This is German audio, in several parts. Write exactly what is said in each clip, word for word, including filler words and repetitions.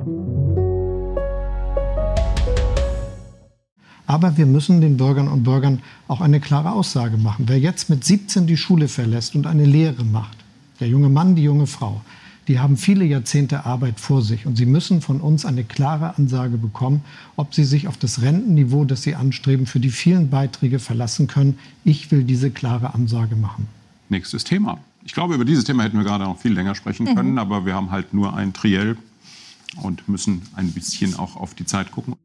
Aber wir müssen den Bürgern und Bürgern auch eine klare Aussage machen. Wer jetzt mit siebzehn die Schule verlässt und eine Lehre macht, der junge Mann, die junge Frau, die haben viele Jahrzehnte Arbeit vor sich. Und sie müssen von uns eine klare Ansage bekommen, ob sie sich auf das Rentenniveau, das sie anstreben, für die vielen Beiträge verlassen können. Ich will diese klare Ansage machen. Nächstes Thema. Ich glaube, über dieses Thema hätten wir gerade noch viel länger sprechen können. Mhm. Aber wir haben halt nur ein Triell und müssen ein bisschen auch auf die Zeit gucken.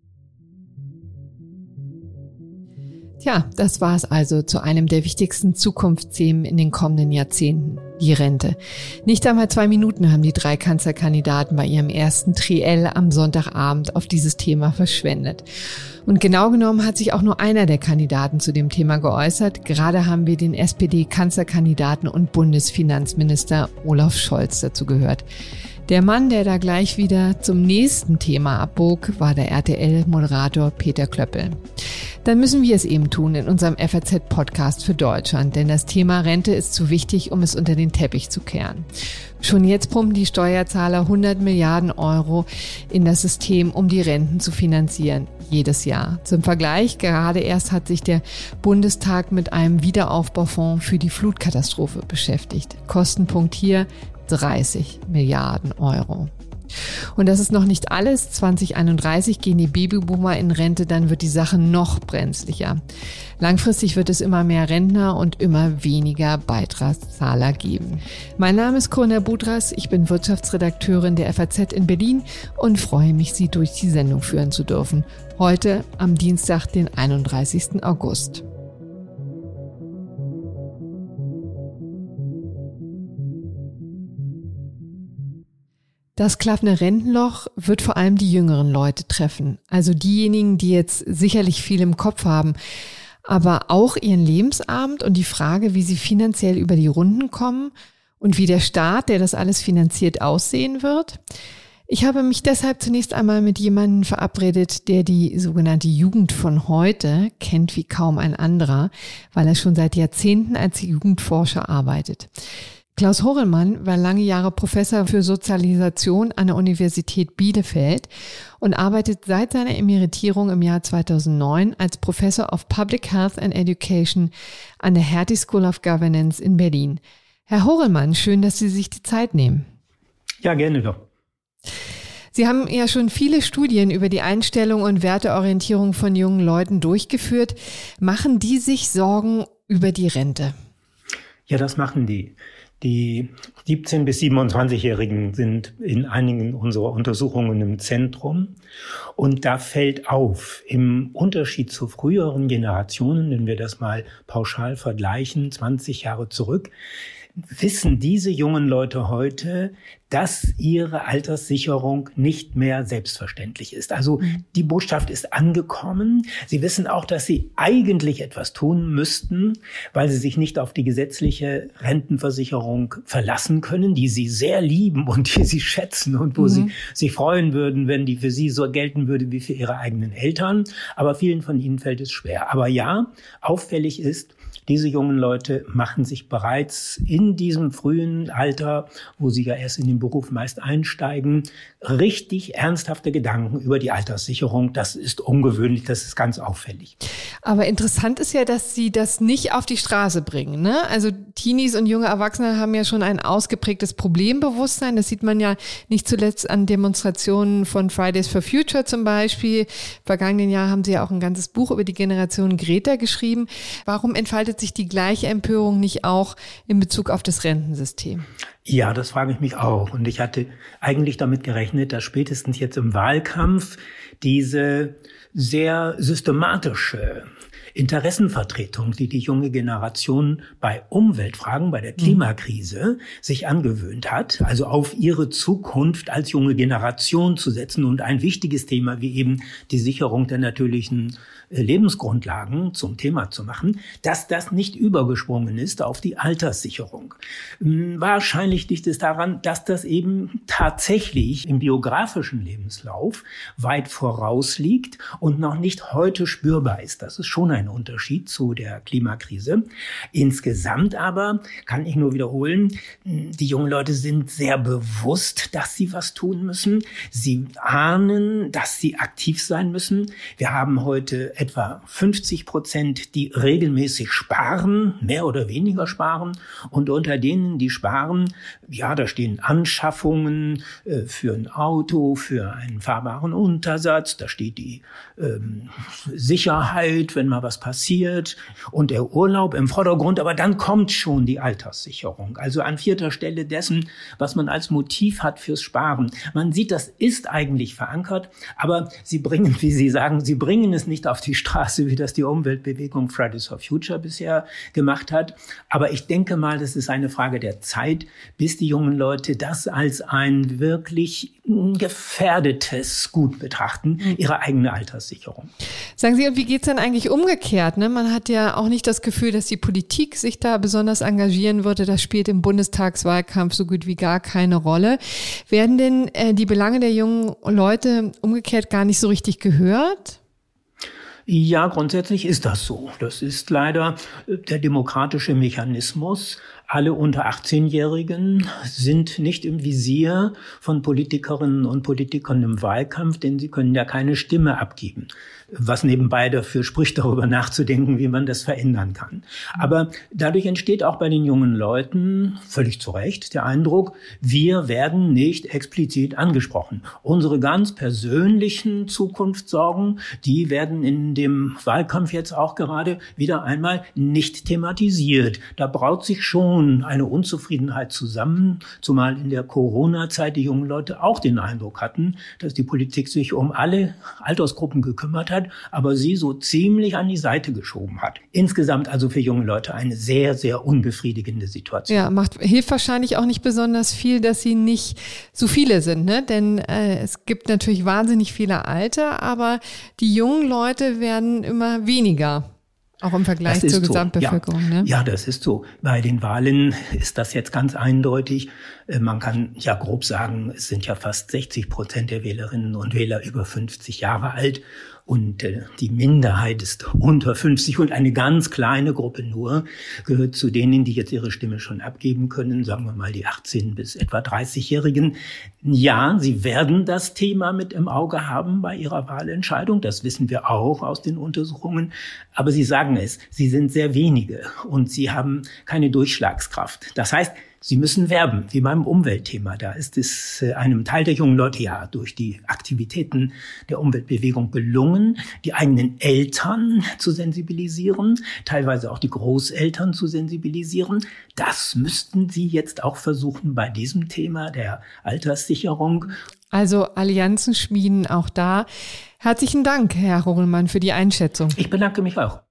Tja, das war es also zu einem der wichtigsten Zukunftsthemen in den kommenden Jahrzehnten, die Rente. Nicht einmal zwei Minuten haben die drei Kanzlerkandidaten bei ihrem ersten Triell am Sonntagabend auf dieses Thema verschwendet. Und genau genommen hat sich auch nur einer der Kandidaten zu dem Thema geäußert. Gerade haben wir den S P D-Kanzlerkandidaten und Bundesfinanzminister Olaf Scholz dazu gehört. Der Mann, der da gleich wieder zum nächsten Thema abbog, war der R T L-Moderator Peter Klöppel. Dann müssen wir es eben tun in unserem F A Z-Podcast für Deutschland, denn das Thema Rente ist zu wichtig, um es unter den Teppich zu kehren. Schon jetzt pumpen die Steuerzahler hundert Milliarden Euro in das System, um die Renten zu finanzieren, jedes Jahr. Zum Vergleich, gerade erst hat sich der Bundestag mit einem Wiederaufbaufonds für die Flutkatastrophe beschäftigt. Kostenpunkt hier dreißig Milliarden Euro. Und das ist noch nicht alles. zwanzig einunddreißig gehen die Babyboomer in Rente, dann wird die Sache noch brenzlicher. Langfristig wird es immer mehr Rentner und immer weniger Beitragszahler geben. Mein Name ist Corona Budras, ich bin Wirtschaftsredakteurin der F A Z in Berlin und freue mich, Sie durch die Sendung führen zu dürfen. Heute am Dienstag, den einunddreißigsten August. Das klaffende Rentenloch wird vor allem die jüngeren Leute treffen, also diejenigen, die jetzt sicherlich viel im Kopf haben, aber auch ihren Lebensabend und die Frage, wie sie finanziell über die Runden kommen und wie der Staat, der das alles finanziert, aussehen wird. Ich habe mich deshalb zunächst einmal mit jemandem verabredet, der die sogenannte Jugend von heute kennt wie kaum ein anderer, weil er schon seit Jahrzehnten als Jugendforscher arbeitet. Klaus Horelmann war lange Jahre Professor für Sozialisation an der Universität Bielefeld und arbeitet seit seiner Emeritierung im Jahr zweitausendneun als Professor of Public Health and Education an der Hertie School of Governance in Berlin. Herr Horelmann, schön, dass Sie sich die Zeit nehmen. Ja, gerne doch. Sie haben ja schon viele Studien über die Einstellung und Werteorientierung von jungen Leuten durchgeführt. Machen die sich Sorgen über die Rente? Ja, das machen die. Die siebzehn- bis siebenundzwanzigjährigen sind in einigen unserer Untersuchungen im Zentrum. Und da fällt auf, im Unterschied zu früheren Generationen, wenn wir das mal pauschal vergleichen, zwanzig Jahre zurück, wissen diese jungen Leute heute, dass ihre Alterssicherung nicht mehr selbstverständlich ist. Also die Botschaft ist angekommen. Sie wissen auch, dass sie eigentlich etwas tun müssten, weil sie sich nicht auf die gesetzliche Rentenversicherung verlassen können, die sie sehr lieben und die sie schätzen und wo mhm. sie sich freuen würden, wenn die für sie so gelten würde wie für ihre eigenen Eltern. Aber vielen von ihnen fällt es schwer. Aber ja, auffällig ist, diese jungen Leute machen sich bereits in diesem frühen Alter, wo sie ja erst in den Beruf meist einsteigen, richtig ernsthafte Gedanken über die Alterssicherung. Das ist ungewöhnlich, das ist ganz auffällig. Aber interessant ist ja, dass Sie das nicht auf die Straße bringen, ne? Also Teenies und junge Erwachsene haben ja schon ein ausgeprägtes Problembewusstsein. Das sieht man ja nicht zuletzt an Demonstrationen von Fridays for Future zum Beispiel. Im vergangenen Jahr haben Sie ja auch ein ganzes Buch über die Generation Greta geschrieben. Warum entfaltet sich die gleiche Empörung nicht auch in Bezug auf das Rentensystem? Ja, das frage ich mich auch. Und ich hatte eigentlich damit gerechnet, dass spätestens jetzt im Wahlkampf diese sehr systematische Interessenvertretung, die die junge Generation bei Umweltfragen, bei der Klimakrise sich angewöhnt hat, also auf ihre Zukunft als junge Generation zu setzen und ein wichtiges Thema wie eben die Sicherung der natürlichen Lebensgrundlagen zum Thema zu machen, dass das nicht übergesprungen ist auf die Alterssicherung. Wahrscheinlich liegt es daran, dass das eben tatsächlich im biografischen Lebenslauf weit vorausliegt und noch nicht heute spürbar ist. Das ist schon ein ein Unterschied zu der Klimakrise. Insgesamt aber kann ich nur wiederholen, die jungen Leute sind sehr bewusst, dass sie was tun müssen. Sie ahnen, dass sie aktiv sein müssen. Wir haben heute etwa fünfzig Prozent, die regelmäßig sparen, mehr oder weniger sparen. Und unter denen, die sparen, ja, da stehen Anschaffungen äh, für ein Auto, für einen fahrbaren Untersatz, da steht die ähm, Sicherheit, wenn mal was passiert und der Urlaub im Vordergrund, aber dann kommt schon die Alterssicherung. Also an vierter Stelle dessen, was man als Motiv hat fürs Sparen. Man sieht, das ist eigentlich verankert, aber sie bringen, wie Sie sagen, sie bringen es nicht auf die Straße, wie das die Umweltbewegung Fridays for Future bisher gemacht hat. Aber ich denke mal, das ist eine Frage der Zeit, bis die jungen Leute das als ein wirklich gefährdetes Gut betrachten, ihre eigene Alterssicherung. Sagen Sie, und wie geht's denn eigentlich umgekehrt? Ne? Man hat ja auch nicht das Gefühl, dass die Politik sich da besonders engagieren würde. Das spielt im Bundestagswahlkampf so gut wie gar keine Rolle. Werden denn äh, die Belange der jungen Leute umgekehrt gar nicht so richtig gehört? Ja, grundsätzlich ist das so. Das ist leider der demokratische Mechanismus. Alle unter achtzehnjährigen sind nicht im Visier von Politikerinnen und Politikern im Wahlkampf, denn sie können ja keine Stimme abgeben. Was nebenbei dafür spricht, darüber nachzudenken, wie man das verändern kann. Aber dadurch entsteht auch bei den jungen Leuten, völlig zu Recht, der Eindruck, wir werden nicht explizit angesprochen. Unsere ganz persönlichen Zukunftssorgen, die werden in dem Wahlkampf jetzt auch gerade wieder einmal nicht thematisiert. Da braut sich schon eine Unzufriedenheit zusammen, zumal in der Corona-Zeit die jungen Leute auch den Eindruck hatten, dass die Politik sich um alle Altersgruppen gekümmert hat, aber sie so ziemlich an die Seite geschoben hat. Insgesamt also für junge Leute eine sehr, sehr unbefriedigende Situation. Ja, macht, hilft wahrscheinlich auch nicht besonders viel, dass sie nicht so viele sind, ne? Denn äh, es gibt natürlich wahnsinnig viele Alte, aber die jungen Leute werden immer weniger. Auch im Vergleich zur Gesamtbevölkerung, ja. ne? Ja, das ist so. Bei den Wahlen ist das jetzt ganz eindeutig. Man kann ja grob sagen, es sind ja fast sechzig Prozent der Wählerinnen und Wähler über fünfzig Jahre alt. Und äh, die Minderheit ist unter fünfzig und eine ganz kleine Gruppe nur gehört zu denen, die jetzt ihre Stimme schon abgeben können, sagen wir mal die achtzehn- bis etwa dreißigjährigen. Ja, sie werden das Thema mit im Auge haben bei ihrer Wahlentscheidung. Das wissen wir auch aus den Untersuchungen. Aber sie sagen es, sie sind sehr wenige und sie haben keine Durchschlagskraft. Das heißt, sie müssen werben, wie beim Umweltthema. Da ist es einem Teil der jungen Leute ja durch die Aktivitäten der Umweltbewegung gelungen, die eigenen Eltern zu sensibilisieren, teilweise auch die Großeltern zu sensibilisieren. Das müssten sie jetzt auch versuchen bei diesem Thema der Alterssicherung. Also Allianzen schmieden auch da. Herzlichen Dank, Herr Rugelmann, für die Einschätzung. Ich bedanke mich auch.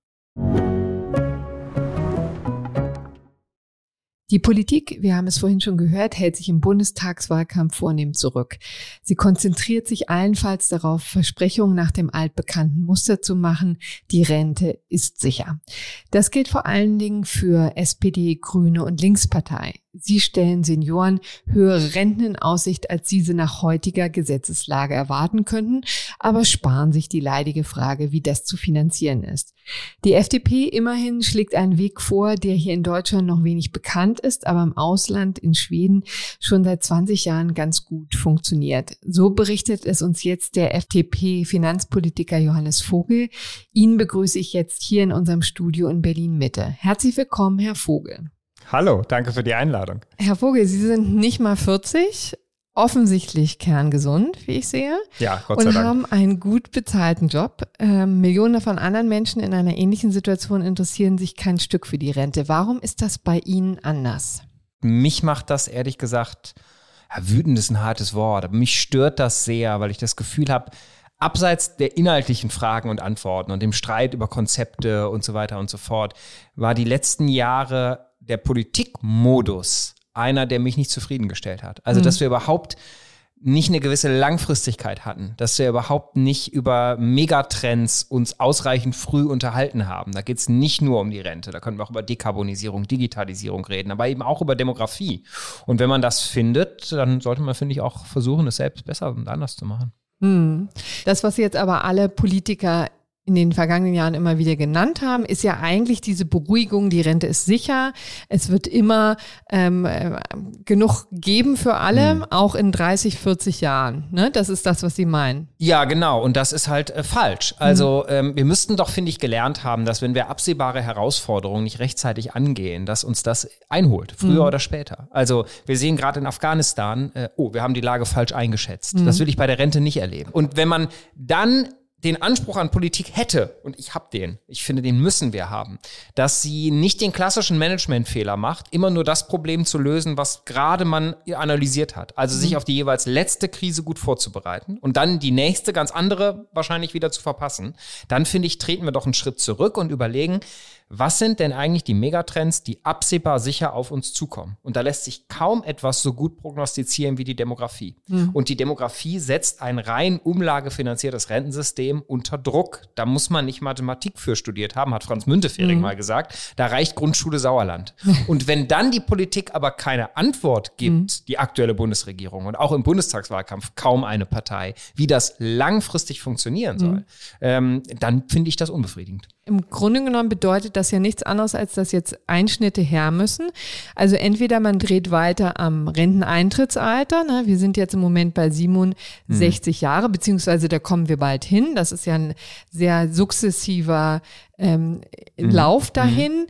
Die Politik, wir haben es vorhin schon gehört, hält sich im Bundestagswahlkampf vornehm zurück. Sie konzentriert sich allenfalls darauf, Versprechungen nach dem altbekannten Muster zu machen. Die Rente ist sicher. Das gilt vor allen Dingen für S P D, Grüne und Linkspartei. Sie stellen Senioren höhere Renten in Aussicht, als diese nach heutiger Gesetzeslage erwarten könnten, aber sparen sich die leidige Frage, wie das zu finanzieren ist. Die F D P immerhin schlägt einen Weg vor, der hier in Deutschland noch wenig bekannt ist, aber im Ausland, in Schweden, schon seit zwanzig Jahren ganz gut funktioniert. So berichtet es uns jetzt der F D P-Finanzpolitiker Johannes Vogel. Ihn begrüße ich jetzt hier in unserem Studio in Berlin-Mitte. Herzlich willkommen, Herr Vogel. Hallo, danke für die Einladung. Herr Vogel, Sie sind nicht mal vierzig, offensichtlich kerngesund, wie ich sehe. Ja, Gott sei Dank. Und haben einen gut bezahlten Job. Ähm, Millionen von anderen Menschen in einer ähnlichen Situation interessieren sich kein Stück für die Rente. Warum ist das bei Ihnen anders? Mich macht das ehrlich gesagt, ja, wütend ist ein hartes Wort, aber mich stört das sehr, weil ich das Gefühl habe, abseits der inhaltlichen Fragen und Antworten und dem Streit über Konzepte und so weiter und so fort, war die letzten Jahre der Politikmodus einer, der mich nicht zufriedengestellt hat. Also, mhm. dass wir überhaupt nicht eine gewisse Langfristigkeit hatten, dass wir überhaupt nicht über Megatrends uns ausreichend früh unterhalten haben. Da geht es nicht nur um die Rente, da können wir auch über Dekarbonisierung, Digitalisierung reden, aber eben auch über Demografie. Und wenn man das findet, dann sollte man, finde ich, auch versuchen, es selbst besser und anders zu machen. Mhm. Das, was jetzt aber alle Politiker in den vergangenen Jahren immer wieder genannt haben, ist ja eigentlich diese Beruhigung, die Rente ist sicher, es wird immer ähm, äh, genug geben für alle, mhm. auch in dreißig, vierzig Jahren. Ne? Das ist das, was Sie meinen. Ja, genau. Und das ist halt äh, falsch. Also mhm. ähm, wir müssten doch, finde ich, gelernt haben, dass wenn wir absehbare Herausforderungen nicht rechtzeitig angehen, dass uns das einholt, früher mhm. oder später. Also wir sehen gerade in Afghanistan, äh, oh, wir haben die Lage falsch eingeschätzt. Mhm. Das will ich bei der Rente nicht erleben. Und wenn man dann den Anspruch an Politik hätte, und ich habe den, ich finde, den müssen wir haben, dass sie nicht den klassischen Managementfehler macht, immer nur das Problem zu lösen, was gerade man analysiert hat. Also mhm. sich auf die jeweils letzte Krise gut vorzubereiten und dann die nächste, ganz andere wahrscheinlich wieder zu verpassen. Dann, finde ich, treten wir doch einen Schritt zurück und überlegen, was sind denn eigentlich die Megatrends, die absehbar sicher auf uns zukommen? Und da lässt sich kaum etwas so gut prognostizieren wie die Demografie. Mhm. Und die Demografie setzt ein rein umlagefinanziertes Rentensystem unter Druck. Da muss man nicht Mathematik für studiert haben, hat Franz Müntefering mhm. mal gesagt. Da reicht Grundschule Sauerland. Und wenn dann die Politik aber keine Antwort gibt, mhm. die aktuelle Bundesregierung und auch im Bundestagswahlkampf kaum eine Partei, wie das langfristig funktionieren soll, mhm. ähm, dann finde ich das unbefriedigend. Im Grunde genommen bedeutet das ja nichts anderes, als dass jetzt Einschnitte her müssen. Also entweder man dreht weiter am Renteneintrittsalter. Ne? Wir sind jetzt im Moment bei siebenundsechzig mhm. Jahre, beziehungsweise da kommen wir bald hin. Das ist ja ein sehr sukzessiver ähm, mhm. Lauf dahin. Mhm.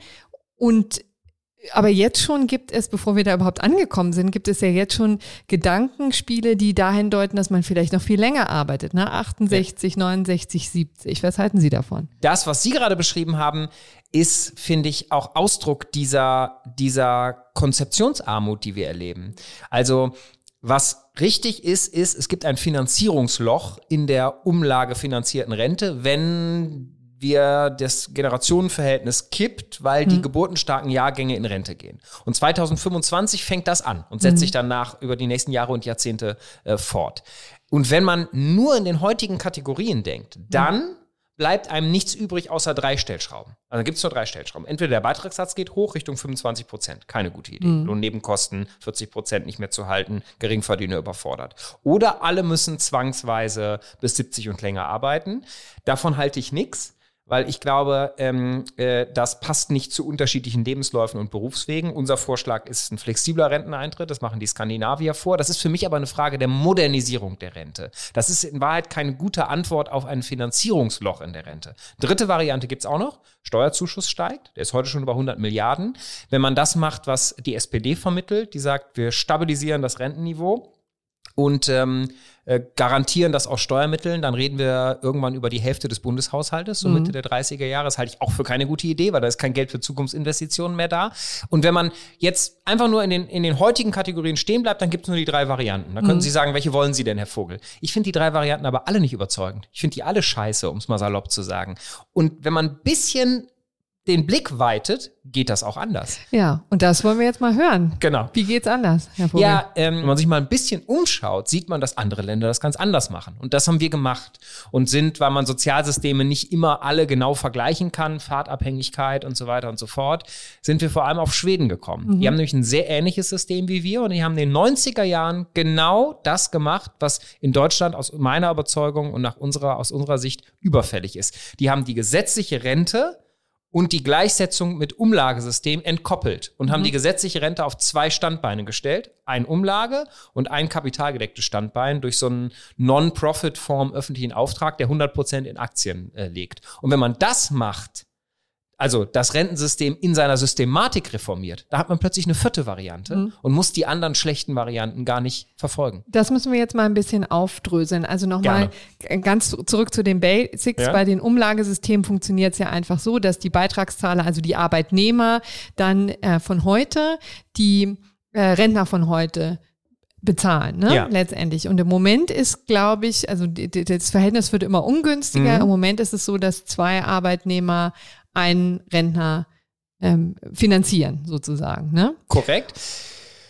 Und aber jetzt schon gibt es, bevor wir da überhaupt angekommen sind, gibt es ja jetzt schon Gedankenspiele, die dahin deuten, dass man vielleicht noch viel länger arbeitet, ne? achtundsechzig, ja. neunundsechzig, siebzig. Was halten Sie davon? Das, was Sie gerade beschrieben haben, ist, finde ich, auch Ausdruck dieser, dieser Konzeptionsarmut, die wir erleben. Also, was richtig ist, ist, es gibt ein Finanzierungsloch in der umlagefinanzierten Rente, wenn wir das Generationenverhältnis kippt, weil die mhm. geburtenstarken Jahrgänge in Rente gehen. Und zweitausendfünfundzwanzig fängt das an und setzt mhm. sich danach über die nächsten Jahre und Jahrzehnte äh, fort. Und wenn man nur in den heutigen Kategorien denkt, dann mhm. bleibt einem nichts übrig außer drei Stellschrauben. Also gibt es nur drei Stellschrauben. Entweder der Beitragssatz geht hoch Richtung fünfundzwanzig Prozent. Keine gute Idee. Mhm. Lohnnebenkosten vierzig Prozent nicht mehr zu halten, Geringverdiener überfordert. Oder alle müssen zwangsweise bis siebzig und länger arbeiten. Davon halte ich nichts. Weil ich glaube, ähm, äh, das passt nicht zu unterschiedlichen Lebensläufen und Berufswegen. Unser Vorschlag ist ein flexibler Renteneintritt, das machen die Skandinavier vor. Das ist für mich aber eine Frage der Modernisierung der Rente. Das ist in Wahrheit keine gute Antwort auf ein Finanzierungsloch in der Rente. Dritte Variante gibt's auch noch. Steuerzuschuss steigt, der ist heute schon über hundert Milliarden. Wenn man das macht, was die S P D vermittelt, die sagt, wir stabilisieren das Rentenniveau und ähm, äh, garantieren das aus Steuermitteln, dann reden wir irgendwann über die Hälfte des Bundeshaushaltes, so mhm. Mitte der dreißiger Jahre. Das halte ich auch für keine gute Idee, weil da ist kein Geld für Zukunftsinvestitionen mehr da. Und wenn man jetzt einfach nur in den, in den heutigen Kategorien stehen bleibt, dann gibt es nur die drei Varianten. Da können mhm. Sie sagen, welche wollen Sie denn, Herr Vogel? Ich finde die drei Varianten aber alle nicht überzeugend. Ich finde die alle scheiße, um es mal salopp zu sagen. Und wenn man ein bisschen den Blick weitet, geht das auch anders. Ja, und das wollen wir jetzt mal hören. Genau. Wie geht's anders, Herr Vogel? Ja, ähm, wenn man sich mal ein bisschen umschaut, sieht man, dass andere Länder das ganz anders machen. Und das haben wir gemacht. Und sind, weil man Sozialsysteme nicht immer alle genau vergleichen kann, Fahrtabhängigkeit und so weiter und so fort, sind wir vor allem auf Schweden gekommen. Mhm. Die haben nämlich ein sehr ähnliches System wie wir und die haben in den neunziger Jahren genau das gemacht, was in Deutschland aus meiner Überzeugung und nach unserer, aus unserer Sicht überfällig ist. Die haben die gesetzliche Rente und die Gleichsetzung mit Umlagesystem entkoppelt und haben mhm. die gesetzliche Rente auf zwei Standbeine gestellt. Ein Umlage und ein kapitalgedecktes Standbein durch so einen Non-Profit-Form öffentlichen Auftrag, der hundert Prozent in Aktien äh, legt. Und wenn man das macht, also das Rentensystem in seiner Systematik reformiert, da hat man plötzlich eine vierte Variante mhm. und muss die anderen schlechten Varianten gar nicht verfolgen. Das müssen wir jetzt mal ein bisschen aufdröseln. Also nochmal ganz zurück zu den Basics. Ja. Bei den Umlagesystemen funktioniert es ja einfach so, dass die Beitragszahler, also die Arbeitnehmer, dann äh, von heute die äh, Rentner von heute bezahlen, ne? Ja. Letztendlich. Und im Moment ist, glaube ich, also die, die, das Verhältnis wird immer ungünstiger. Mhm. Im Moment ist es so, dass zwei Arbeitnehmer einen Rentner ähm, finanzieren, sozusagen. Ne? Korrekt.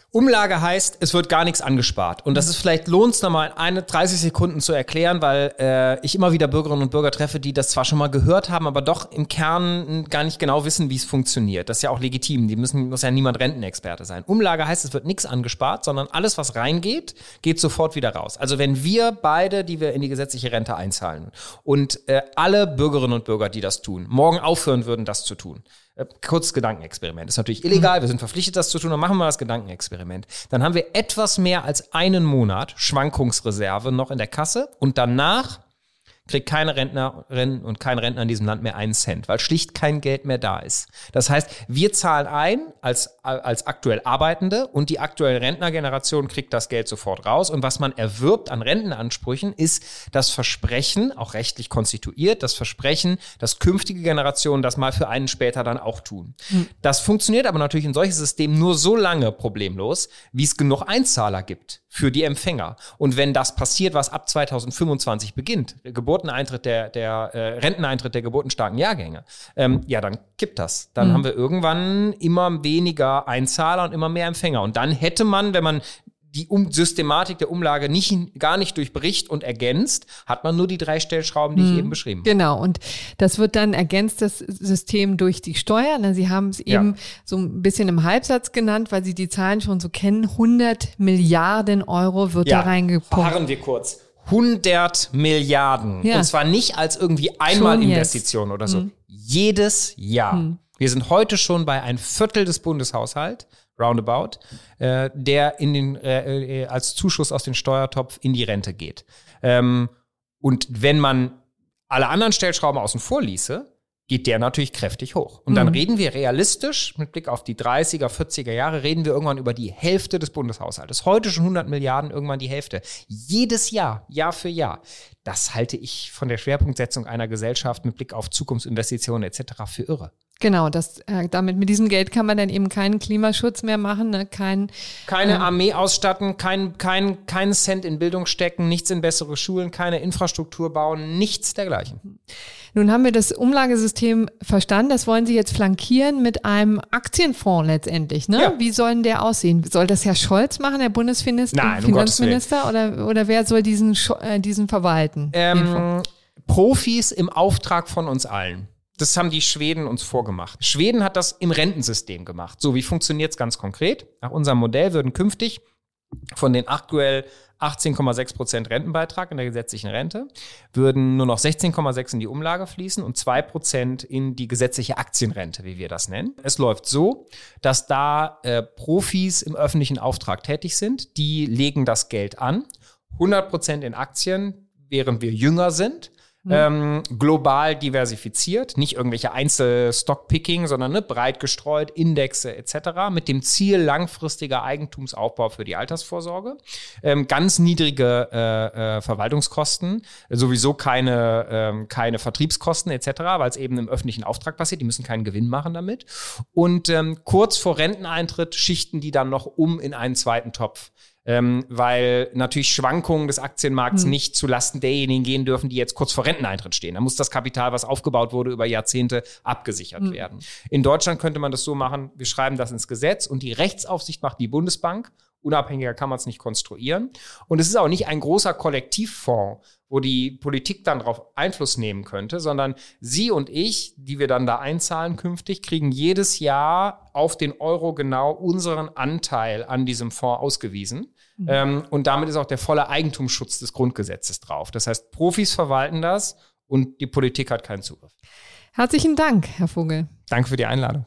Umlage heißt, es wird gar nichts angespart. Und das ist vielleicht, lohnt es nochmal eine dreißig Sekunden zu erklären, weil äh, ich immer wieder Bürgerinnen und Bürger treffe, die das zwar schon mal gehört haben, aber doch im Kern gar nicht genau wissen, wie es funktioniert. Das ist ja auch legitim. Die müssen, muss ja niemand Rentenexperte sein. Umlage heißt, es wird nichts angespart, sondern alles, was reingeht, geht sofort wieder raus. Also wenn wir beide, die wir in die gesetzliche Rente einzahlen und äh, alle Bürgerinnen und Bürger, die das tun, morgen aufhören würden, das zu tun. Kurzes Gedankenexperiment. Ist natürlich illegal, wir sind verpflichtet, das zu tun, dann machen wir das Gedankenexperiment. Dann haben wir etwas mehr als einen Monat Schwankungsreserve noch in der Kasse und danach kriegt keine Rentnerin und kein Rentner in diesem Land mehr einen Cent, weil schlicht kein Geld mehr da ist. Das heißt, wir zahlen ein als, als aktuell Arbeitende und die aktuelle Rentnergeneration kriegt das Geld sofort raus. Und was man erwirbt an Rentenansprüchen, ist das Versprechen, auch rechtlich konstituiert, das Versprechen, dass künftige Generationen das mal für einen später dann auch tun. Mhm. Das funktioniert aber natürlich in solchen Systemen nur so lange problemlos, wie es genug Einzahler gibt für die Empfänger. Und wenn das passiert, was ab zweitausendfünfundzwanzig beginnt, Geburteneintritt der, der äh, Renteneintritt der geburtenstarken Jahrgänge, ähm, ja, dann kippt das. Dann mhm. haben wir irgendwann immer weniger Einzahler und immer mehr Empfänger. Und dann hätte man, wenn man die um Systematik der Umlage nicht, gar nicht durchbricht und ergänzt, hat man nur die drei Stellschrauben, die hm. ich eben beschrieben habe. Genau, und das wird dann ergänzt, das System durch die Steuer. Sie haben es eben ja. so ein bisschen im Halbsatz genannt, weil Sie die Zahlen schon so kennen. hundert Milliarden Euro wird ja. da reingepumpt. Fahren wir kurz. hundert Milliarden. Ja. Und zwar nicht als irgendwie Einmalinvestition oder so. Hm. Jedes Jahr. Hm. Wir sind heute schon bei ein Viertel des Bundeshaushalts, roundabout, äh, der in den, äh, als Zuschuss aus dem Steuertopf in die Rente geht. Ähm, und wenn man alle anderen Stellschrauben außen vor ließe, geht der natürlich kräftig hoch. Und dann mhm. reden wir realistisch, mit Blick auf die dreißiger, vierziger Jahre, reden wir irgendwann über die Hälfte des Bundeshaushaltes. Heute schon hundert Milliarden, irgendwann die Hälfte. Jedes Jahr, Jahr für Jahr. Das halte ich von der Schwerpunktsetzung einer Gesellschaft mit Blick auf Zukunftsinvestitionen et cetera für irre. Genau, das, äh, damit mit diesem Geld kann man dann eben keinen Klimaschutz mehr machen, ne? Kein, keine ähm, Armee ausstatten, kein, kein, keinen Cent in Bildung stecken, nichts in bessere Schulen, keine Infrastruktur bauen, nichts dergleichen. Nun haben wir das Umlagesystem verstanden, das wollen Sie jetzt flankieren mit einem Aktienfonds letztendlich, ne? Ja. Wie soll denn der aussehen? Soll das Herr Scholz machen, der Bundesfinanzminister? Nein, Finanzminister? Um oder, oder wer soll diesen, äh, diesen verwalten? Ähm, Profis im Auftrag von uns allen. Das haben die Schweden uns vorgemacht. Schweden hat das im Rentensystem gemacht. So, wie funktioniert es ganz konkret? Nach unserem Modell würden künftig von den aktuell achtzehn Komma sechs Prozent Rentenbeitrag in der gesetzlichen Rente, würden nur noch sechzehn Komma sechs in die Umlage fließen und zwei Prozent in die gesetzliche Aktienrente, wie wir das nennen. Es läuft so, dass da äh, Profis im öffentlichen Auftrag tätig sind. Die legen das Geld an, hundert Prozent in Aktien, während wir jünger sind. Mhm. Ähm, global diversifiziert, nicht irgendwelche Einzel-Stock-Picking, sondern ne, breit gestreut, Indexe et cetera, mit dem Ziel langfristiger Eigentumsaufbau für die Altersvorsorge. Ähm, ganz niedrige äh, äh, Verwaltungskosten, sowieso keine, ähm, keine Vertriebskosten et cetera, weil es eben im öffentlichen Auftrag passiert, die müssen keinen Gewinn machen damit. Und ähm, kurz vor Renteneintritt schichten die dann noch um in einen zweiten Topf. Ähm, weil natürlich Schwankungen des Aktienmarkts hm. nicht zulasten derjenigen gehen dürfen, die jetzt kurz vor Renteneintritt stehen. Da muss das Kapital, was aufgebaut wurde, über Jahrzehnte abgesichert hm. werden. In Deutschland könnte man das so machen, wir schreiben das ins Gesetz und die Rechtsaufsicht macht die Bundesbank. Unabhängiger kann man es nicht konstruieren. Und es ist auch nicht ein großer Kollektivfonds, wo die Politik dann darauf Einfluss nehmen könnte, sondern Sie und ich, die wir dann da einzahlen künftig, kriegen jedes Jahr auf den Euro genau unseren Anteil an diesem Fonds ausgewiesen. Mhm. Ähm, und damit ist auch der volle Eigentumsschutz des Grundgesetzes drauf. Das heißt, Profis verwalten das und die Politik hat keinen Zugriff. Herzlichen Dank, Herr Vogel. Danke für die Einladung.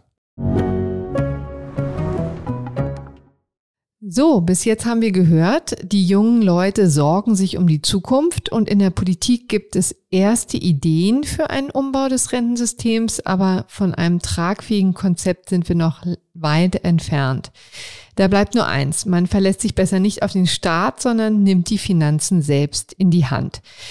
So, bis jetzt haben wir gehört, die jungen Leute sorgen sich um die Zukunft und in der Politik gibt es erste Ideen für einen Umbau des Rentensystems, aber von einem tragfähigen Konzept sind wir noch weit entfernt. Da bleibt nur eins, man verlässt sich besser nicht auf den Staat, sondern nimmt die Finanzen selbst in die Hand.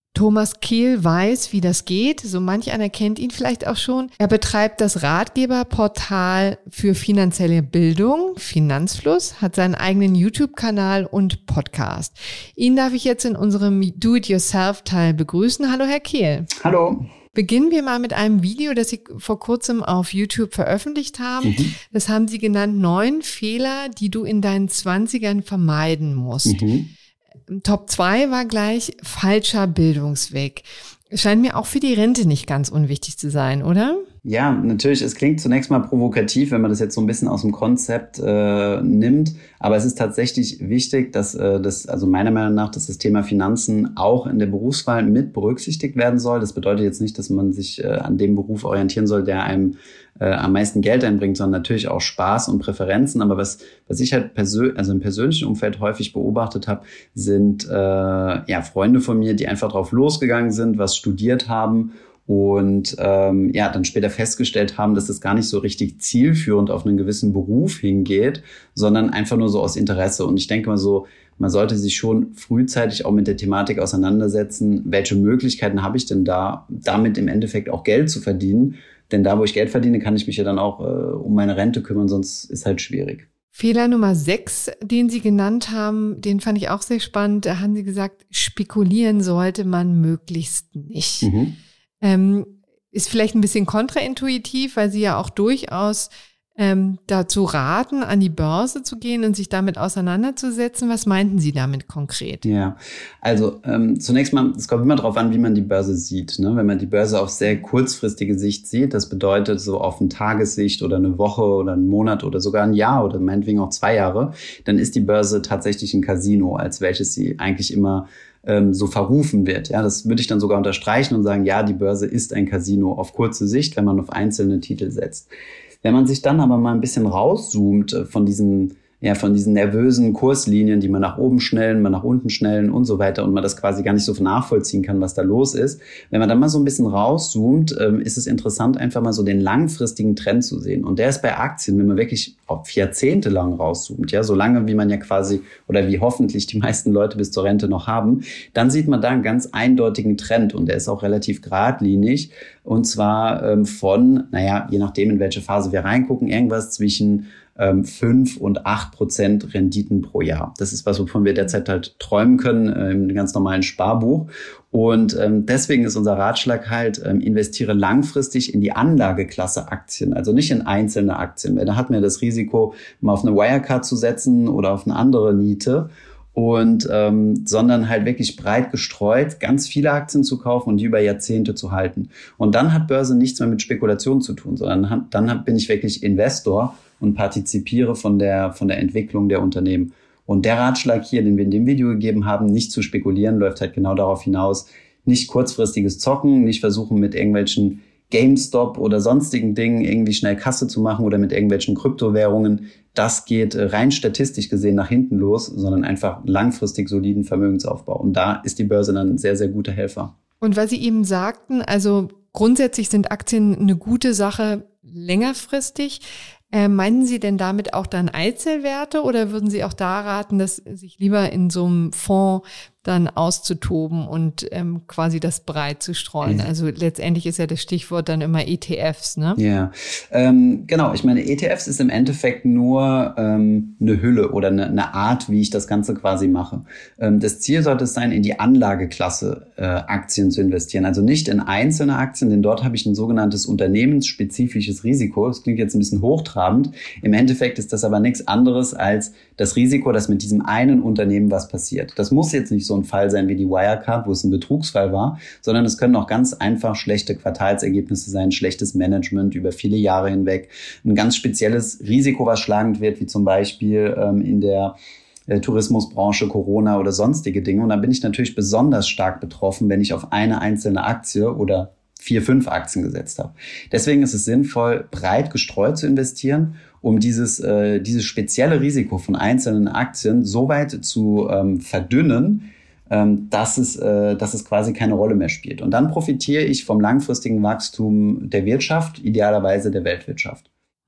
Thomas Kehl weiß, wie das geht. So manch einer kennt ihn vielleicht auch schon. Er betreibt das Ratgeberportal für finanzielle Bildung, Finanzfluss, hat seinen eigenen YouTube-Kanal und Podcast. Ihn darf ich jetzt in unserem Do-it-yourself-Teil begrüßen. Hallo, Herr Kehl. Hallo. Beginnen wir mal mit einem Video, das Sie vor kurzem auf YouTube veröffentlicht haben. Mhm. Das haben Sie genannt, neun Fehler, die du in deinen Zwanzigern vermeiden musst. Mhm. Top zwei war gleich falscher Bildungsweg. Scheint mir auch für die Rente nicht ganz unwichtig zu sein, oder? Ja, natürlich. Es klingt zunächst mal provokativ, wenn man das jetzt so ein bisschen aus dem Konzept äh, nimmt. Aber es ist tatsächlich wichtig, dass äh, das, also meiner Meinung nach, dass das Thema Finanzen auch in der Berufswahl mit berücksichtigt werden soll. Das bedeutet jetzt nicht, dass man sich äh, an dem Beruf orientieren soll, der einem äh, am meisten Geld einbringt, sondern natürlich auch Spaß und Präferenzen. Aber was, was ich halt persönlich, also im persönlichen Umfeld häufig beobachtet habe, sind äh, ja Freunde von mir, die einfach drauf losgegangen sind, was studiert haben und ähm, ja dann später festgestellt haben, dass das gar nicht so richtig zielführend auf einen gewissen Beruf hingeht, sondern einfach nur so aus Interesse. Und ich denke mal so, man sollte sich schon frühzeitig auch mit der Thematik auseinandersetzen, welche Möglichkeiten habe ich denn da, damit im Endeffekt auch Geld zu verdienen. Denn da, wo ich Geld verdiene, kann ich mich ja dann auch äh, um meine Rente kümmern, sonst ist halt schwierig. Fehler Nummer sechs, den Sie genannt haben, den fand ich auch sehr spannend. Da haben Sie gesagt, spekulieren sollte man möglichst nicht. Mhm. Ähm, ist vielleicht ein bisschen kontraintuitiv, weil Sie ja auch durchaus ähm, dazu raten, an die Börse zu gehen und sich damit auseinanderzusetzen. Was meinten Sie damit konkret? Ja, also ähm, zunächst mal, es kommt immer darauf an, wie man die Börse sieht. Ne? Wenn man die Börse auf sehr kurzfristige Sicht sieht, das bedeutet so auf eine Tagessicht oder eine Woche oder einen Monat oder sogar ein Jahr oder meinetwegen auch zwei Jahre, dann ist die Börse tatsächlich ein Casino, als welches sie eigentlich immer ähm, so verrufen wird. Ja, das würde ich dann sogar unterstreichen und sagen, ja, die Börse ist ein Casino auf kurze Sicht, wenn man auf einzelne Titel setzt. Wenn man sich dann aber mal ein bisschen rauszoomt von diesen, ja, von diesen nervösen Kurslinien, die man nach oben schnellen, man nach unten schnellen und so weiter und man das quasi gar nicht so nachvollziehen kann, was da los ist. Wenn man dann mal so ein bisschen rauszoomt, ähm, ist es interessant, einfach mal so den langfristigen Trend zu sehen. Und der ist bei Aktien, wenn man wirklich auf Jahrzehnte lang rauszoomt, ja, so lange wie man ja quasi oder wie hoffentlich die meisten Leute bis zur Rente noch haben, dann sieht man da einen ganz eindeutigen Trend und der ist auch relativ geradlinig. Und zwar ähm, von, naja, je nachdem, in welche Phase wir reingucken, irgendwas zwischen ähm, fünf und acht Prozent Renditen pro Jahr. Das ist was, wovon wir derzeit halt träumen können äh, im ganz normalen Sparbuch. Und ähm, deswegen ist unser Ratschlag halt, ähm, investiere langfristig in die Anlageklasse Aktien, also nicht in einzelne Aktien. Weil da hat man ja das Risiko, mal auf eine Wirecard zu setzen oder auf eine andere Niete. Und ähm, sondern halt wirklich breit gestreut, ganz viele Aktien zu kaufen und die über Jahrzehnte zu halten. Und dann hat Börse nichts mehr mit Spekulation zu tun, sondern hat, dann hat, bin ich wirklich Investor und partizipiere von der von der Entwicklung der Unternehmen. Und der Ratschlag hier, den wir in dem Video gegeben haben, nicht zu spekulieren, läuft halt genau darauf hinaus, nicht kurzfristiges Zocken, nicht versuchen mit irgendwelchen GameStop oder sonstigen Dingen irgendwie schnell Kasse zu machen oder mit irgendwelchen Kryptowährungen. Das geht rein statistisch gesehen nach hinten los, sondern einfach langfristig soliden Vermögensaufbau. Und da ist die Börse dann ein sehr, sehr guter Helfer. Und weil Sie eben sagten, also grundsätzlich sind Aktien eine gute Sache längerfristig. Äh, meinen Sie denn damit auch dann Einzelwerte oder würden Sie auch da raten, dass sich lieber in so einem Fonds dann auszutoben und ähm, quasi das breit zu streuen? Also letztendlich ist ja das Stichwort dann immer E T Fs, ne? Ja, ähm, genau. Ich meine, E T Fs ist im Endeffekt nur ähm, eine Hülle oder eine, eine Art, wie ich das Ganze quasi mache. Ähm, das Ziel sollte es sein, in die Anlageklasse äh, Aktien zu investieren. Also nicht in einzelne Aktien, denn dort habe ich ein sogenanntes unternehmensspezifisches Risiko. Das klingt jetzt ein bisschen hochtrabend. Im Endeffekt ist das aber nichts anderes als das Risiko, dass mit diesem einen Unternehmen was passiert. Das muss jetzt nicht so ein Fall sein wie die Wirecard, wo es ein Betrugsfall war, sondern es können auch ganz einfach schlechte Quartalsergebnisse sein, schlechtes Management über viele Jahre hinweg, ein ganz spezielles Risiko, was schlagend wird, wie zum Beispiel ähm, in der äh, Tourismusbranche, Corona oder sonstige Dinge. Und da bin ich natürlich besonders stark betroffen, wenn ich auf eine einzelne Aktie oder vier, fünf Aktien gesetzt habe. Deswegen ist es sinnvoll, breit gestreut zu investieren, um dieses, äh, dieses spezielle Risiko von einzelnen Aktien so weit zu ähm, verdünnen, ähm, dass es, äh, dass es quasi keine Rolle mehr spielt. Und dann profitiere ich vom langfristigen Wachstum der Wirtschaft, idealerweise der Weltwirtschaft.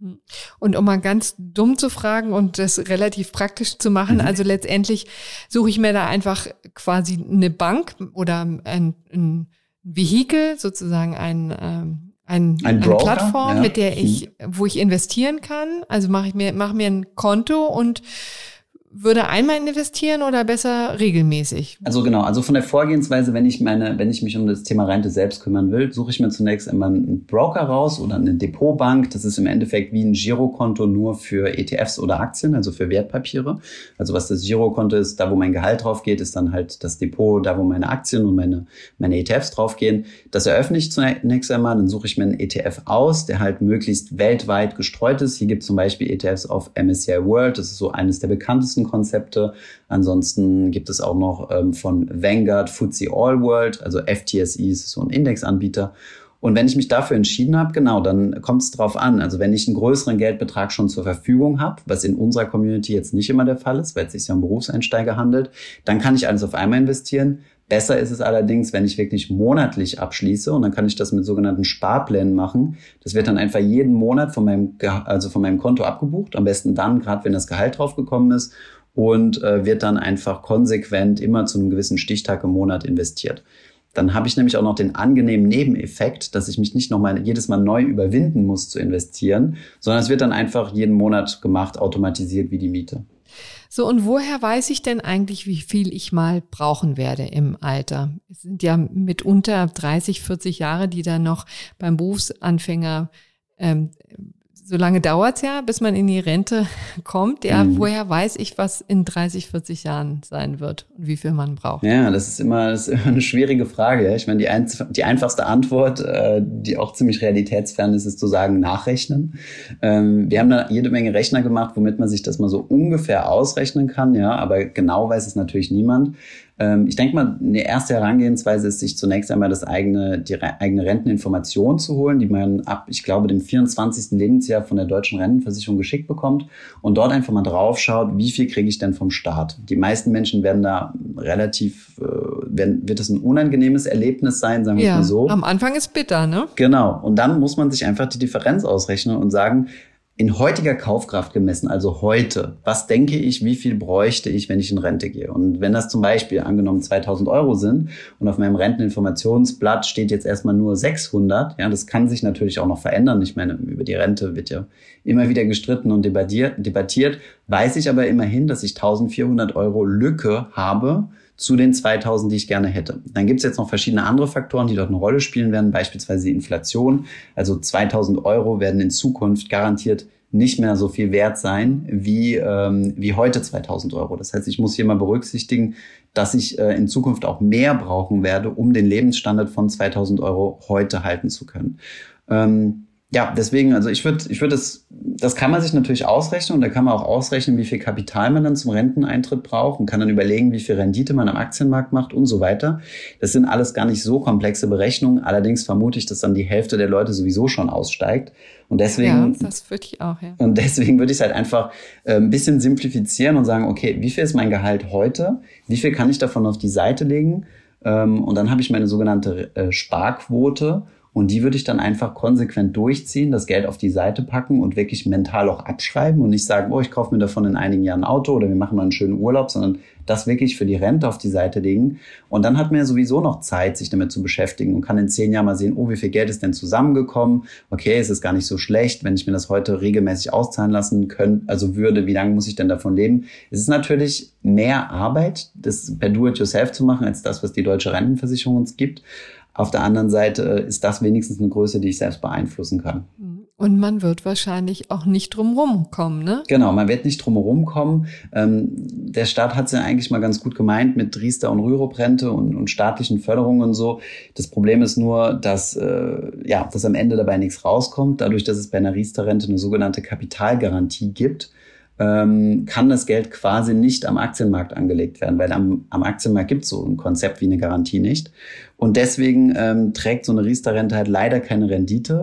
Und um mal ganz dumm zu fragen und das relativ praktisch zu machen, mhm. also letztendlich suche ich mir da einfach quasi eine Bank oder ein, ein Vehikel, sozusagen ein, ähm, ein, ein eine Broker, Plattform, ja. mit der ich, wo ich investieren kann. Also mache ich mir, mache mir ein Konto und würde einmal investieren oder besser regelmäßig? Also genau, also von der Vorgehensweise, wenn ich meine, wenn ich mich um das Thema Rente selbst kümmern will, suche ich mir zunächst einmal einen Broker raus oder eine Depotbank. Das ist im Endeffekt wie ein Girokonto nur für E T Fs oder Aktien, also für Wertpapiere. Also was das Girokonto ist, da wo mein Gehalt drauf geht, ist dann halt das Depot, da wo meine Aktien und meine, meine E T Fs drauf gehen. Das eröffne ich zunächst einmal, dann suche ich mir einen E T F aus, der halt möglichst weltweit gestreut ist. Hier gibt es zum Beispiel E T Fs auf M S C I World, das ist so eines der bekanntesten Konzepte. Ansonsten gibt es auch noch ähm, von Vanguard F T S E All World, also F T S E ist so ein Indexanbieter. Und wenn ich mich dafür entschieden habe, genau, dann kommt es drauf an. Also wenn ich einen größeren Geldbetrag schon zur Verfügung habe, was in unserer Community jetzt nicht immer der Fall ist, weil es sich ja um Berufseinsteiger handelt, dann kann ich alles auf einmal investieren. Besser ist es allerdings, wenn ich wirklich monatlich abschließe, und dann kann ich das mit sogenannten Sparplänen machen. Das wird dann einfach jeden Monat von meinem, also von meinem Konto abgebucht, am besten dann, gerade wenn das Gehalt draufgekommen ist, und äh, wird dann einfach konsequent immer zu einem gewissen Stichtag im Monat investiert. Dann habe ich nämlich auch noch den angenehmen Nebeneffekt, dass ich mich nicht nochmal jedes Mal neu überwinden muss zu investieren, sondern es wird dann einfach jeden Monat gemacht, automatisiert wie die Miete. So, und woher weiß ich denn eigentlich, wie viel ich mal brauchen werde im Alter? Es sind ja mitunter dreißig, vierzig Jahre, die dann noch beim Berufsanfänger, ähm, so lange dauert's ja, bis man in die Rente kommt. Ja, mhm. Woher weiß ich, was in dreißig, vierzig Jahren sein wird und wie viel man braucht? Ja, das ist immer, das ist immer eine schwierige Frage. Ja. Ich meine, die, ein, die einfachste Antwort, äh, die auch ziemlich realitätsfern ist, ist zu sagen, nachrechnen. Ähm, wir haben da jede Menge Rechner gemacht, womit man sich das mal so ungefähr ausrechnen kann. Ja, aber genau weiß es natürlich niemand. Ich denke mal, eine erste Herangehensweise ist, sich zunächst einmal das eigene, die eigene Renteninformation zu holen, die man ab, ich glaube, dem vierundzwanzigsten Lebensjahr von der Deutschen Rentenversicherung geschickt bekommt und dort einfach mal drauf schaut, wie viel kriege ich denn vom Staat. Die meisten Menschen werden da relativ, äh, werden, wird es ein unangenehmes Erlebnis sein, sagen wir ja, es mal so. Am Anfang ist bitter, ne? Genau. Und dann muss man sich einfach die Differenz ausrechnen und sagen, in heutiger Kaufkraft gemessen, also heute, was denke ich, wie viel bräuchte ich, wenn ich in Rente gehe? Und wenn das zum Beispiel angenommen zweitausend Euro sind und auf meinem Renteninformationsblatt steht jetzt erstmal nur sechshundert, ja, das kann sich natürlich auch noch verändern. Ich meine, über die Rente wird ja immer wieder gestritten und debattiert, debattiert, weiß ich aber immerhin, dass ich eintausendvierhundert Euro Lücke habe zu den zweitausend, die ich gerne hätte. Dann gibt es jetzt noch verschiedene andere Faktoren, die dort eine Rolle spielen werden, beispielsweise die Inflation. Also zweitausend Euro werden in Zukunft garantiert nicht mehr so viel wert sein wie ähm, wie heute zweitausend Euro. Das heißt, ich muss hier mal berücksichtigen, dass ich äh, in Zukunft auch mehr brauchen werde, um den Lebensstandard von zweitausend Euro heute halten zu können. Ähm, Ja, deswegen, also ich würde, ich würde das, das kann man sich natürlich ausrechnen und da kann man auch ausrechnen, wie viel Kapital man dann zum Renteneintritt braucht und kann dann überlegen, wie viel Rendite man am Aktienmarkt macht und so weiter. Das sind alles gar nicht so komplexe Berechnungen. Allerdings vermute ich, dass dann die Hälfte der Leute sowieso schon aussteigt. Und deswegen, ja, das würde ich auch, ja. Und deswegen würde ich es halt einfach äh, ein bisschen simplifizieren und sagen, okay, wie viel ist mein Gehalt heute? Wie viel kann ich davon auf die Seite legen? Ähm, und dann habe ich meine sogenannte äh, Sparquote. Und die würde ich dann einfach konsequent durchziehen, das Geld auf die Seite packen und wirklich mental auch abschreiben und nicht sagen, oh, ich kaufe mir davon in einigen Jahren ein Auto oder wir machen mal einen schönen Urlaub, sondern das wirklich für die Rente auf die Seite legen. Und dann hat man ja sowieso noch Zeit, sich damit zu beschäftigen und kann in zehn Jahren mal sehen, oh, wie viel Geld ist denn zusammengekommen? Okay, es ist gar nicht so schlecht, wenn ich mir das heute regelmäßig auszahlen lassen können, also würde, wie lange muss ich denn davon leben? Es ist natürlich mehr Arbeit, das per Do-it-yourself zu machen, als das, was die Deutsche Rentenversicherung uns gibt. Auf der anderen Seite ist das wenigstens eine Größe, die ich selbst beeinflussen kann. Und man wird wahrscheinlich auch nicht drumherum kommen, ne? Genau, man wird nicht drumherum kommen. Ähm, der Staat hat es ja eigentlich mal ganz gut gemeint mit Riester- und Rürup-Rente und, und staatlichen Förderungen und so. Das Problem ist nur, dass, äh, ja, dass am Ende dabei nichts rauskommt. Dadurch, dass es bei einer Riester-Rente eine sogenannte Kapitalgarantie gibt, ähm, kann das Geld quasi nicht am Aktienmarkt angelegt werden, weil am, am Aktienmarkt gibt es so ein Konzept wie eine Garantie nicht. Und deswegen ähm, trägt so eine Riester-Rente halt leider keine Rendite.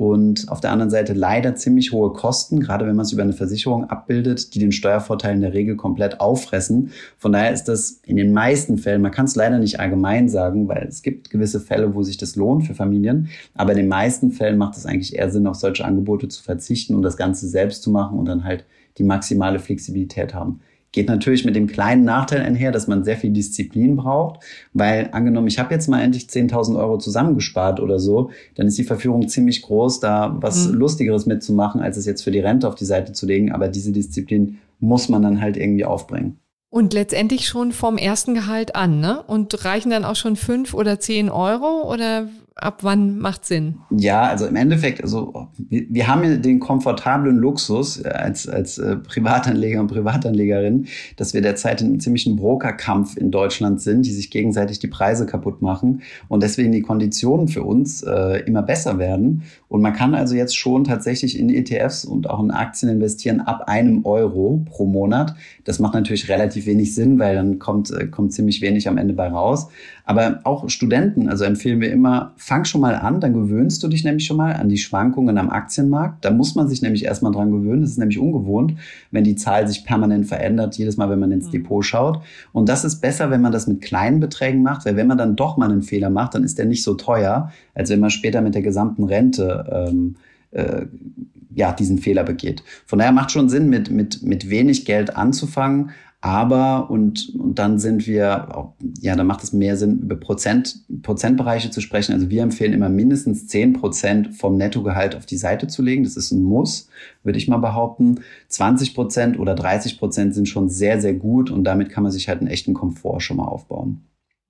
und auf der anderen Seite leider ziemlich hohe Kosten, gerade wenn man es über eine Versicherung abbildet, die den Steuervorteil in der Regel komplett auffressen. Von daher ist das in den meisten Fällen, man kann es leider nicht allgemein sagen, weil es gibt gewisse Fälle, wo sich das lohnt für Familien, aber in den meisten Fällen macht es eigentlich eher Sinn, auf solche Angebote zu verzichten und das Ganze selbst zu machen und dann halt die maximale Flexibilität haben. Geht natürlich mit dem kleinen Nachteil einher, dass man sehr viel Disziplin braucht, weil angenommen, ich habe jetzt mal endlich zehntausend Euro zusammengespart oder so, dann ist die Verführung ziemlich groß, da was mhm. Lustigeres mitzumachen, als es jetzt für die Rente auf die Seite zu legen. Aber diese Disziplin muss man dann halt irgendwie aufbringen. Und letztendlich schon vom ersten Gehalt an, ne? Und reichen dann auch schon fünf oder zehn Euro oder ab wann macht Sinn? Ja, also im Endeffekt, also wir, wir haben ja den komfortablen Luxus als als äh, Privatanleger und Privatanlegerin, dass wir derzeit in einem ziemlichen Brokerkampf in Deutschland sind, die sich gegenseitig die Preise kaputt machen und deswegen die Konditionen für uns äh, immer besser werden. Und man kann also jetzt schon tatsächlich in E T Fs und auch in Aktien investieren ab einem Euro pro Monat. Das macht natürlich relativ wenig Sinn, weil dann kommt äh, kommt ziemlich wenig am Ende bei raus. Aber auch Studenten, also empfehlen wir immer, fang schon mal an, dann gewöhnst du dich nämlich schon mal an die Schwankungen am Aktienmarkt. Da muss man sich nämlich erstmal dran gewöhnen. Das ist nämlich ungewohnt, wenn die Zahl sich permanent verändert, jedes Mal, wenn man ins Depot schaut. Und das ist besser, wenn man das mit kleinen Beträgen macht, weil wenn man dann doch mal einen Fehler macht, dann ist der nicht so teuer, als wenn man später mit der gesamten Rente ähm, äh, ja, diesen Fehler begeht. Von daher macht schon Sinn, mit, mit, mit wenig Geld anzufangen. Aber, und, und dann sind wir, ja, dann macht es mehr Sinn, über Prozent, Prozentbereiche zu sprechen. Also wir empfehlen immer mindestens zehn Prozent vom Nettogehalt auf die Seite zu legen. Das ist ein Muss, würde ich mal behaupten. zwanzig Prozent oder dreißig Prozent sind schon sehr, sehr gut und damit kann man sich halt einen echten Komfort schon mal aufbauen.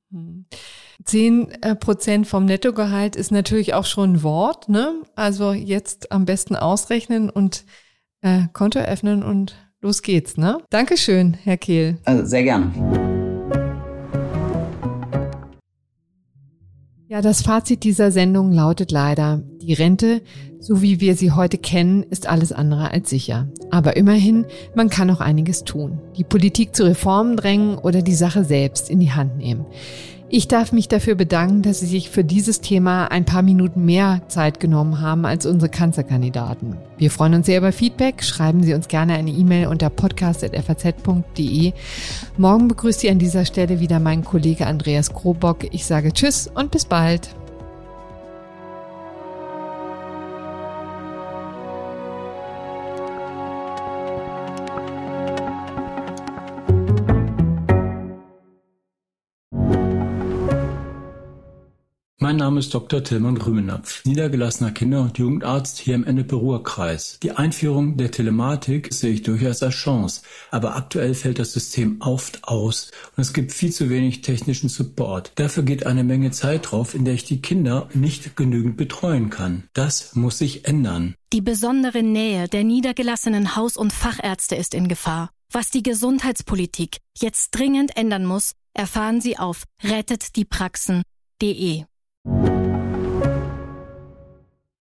zehn Prozent vom Nettogehalt ist natürlich auch schon ein Wort, ne? Also jetzt am besten ausrechnen und äh, Konto öffnen und los geht's, ne? Dankeschön, Herr Kehl. Also sehr gerne. Ja, das Fazit dieser Sendung lautet leider, die Rente, so wie wir sie heute kennen, ist alles andere als sicher. Aber immerhin, man kann noch einiges tun. Die Politik zu Reformen drängen oder die Sache selbst in die Hand nehmen. Ich darf mich dafür bedanken, dass Sie sich für dieses Thema ein paar Minuten mehr Zeit genommen haben als unsere Kanzlerkandidaten. Wir freuen uns sehr über Feedback. Schreiben Sie uns gerne eine E-Mail unter podcast at f a z punkt d e. Morgen begrüßt Sie an dieser Stelle wieder mein Kollege Andreas Krobock. Ich sage Tschüss und bis bald. Mein Name ist Doktor Tilman Rümenapf, niedergelassener Kinder- und Jugendarzt hier im Ennepe-Ruhr-Kreis. Die Einführung der Telematik sehe ich durchaus als Chance, aber aktuell fällt das System oft aus und es gibt viel zu wenig technischen Support. Dafür geht eine Menge Zeit drauf, in der ich die Kinder nicht genügend betreuen kann. Das muss sich ändern. Die besondere Nähe der niedergelassenen Haus- und Fachärzte ist in Gefahr. Was die Gesundheitspolitik jetzt dringend ändern muss, erfahren Sie auf rettet die praxen punkt de.